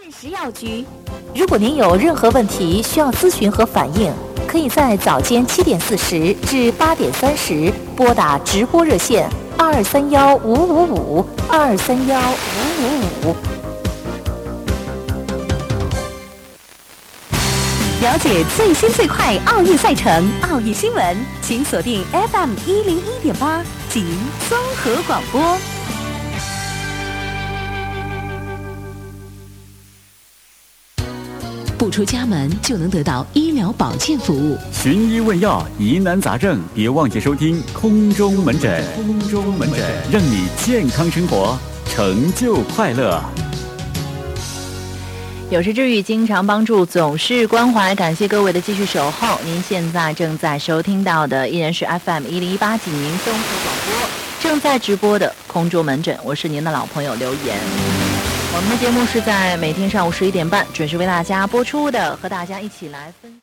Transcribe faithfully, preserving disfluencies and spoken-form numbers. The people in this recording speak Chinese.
食药局。如果您有任何问题需要咨询和反映，可以在早间七点四十至八点三十拨打直播热线二二三幺五五五二二三幺五五五。了解最新最快奥运赛程、奥运新闻，请锁定 F M 一零一点八吉林综合广播。 不出家门就能得到医疗保健服务， 寻医问药，疑难杂症，别忘记收听空中门诊。空中门诊，让你健康生活，成就快乐。 有事治愈，经常帮助，总是关怀。感谢各位的继续守候。您现在正在收听到的依然是 F M 一零一八济宁综合广播正在直播的空中门诊，我是您的老朋友刘岩。我们的节目是在每天上午十一点半准时为大家播出的，和大家一起来分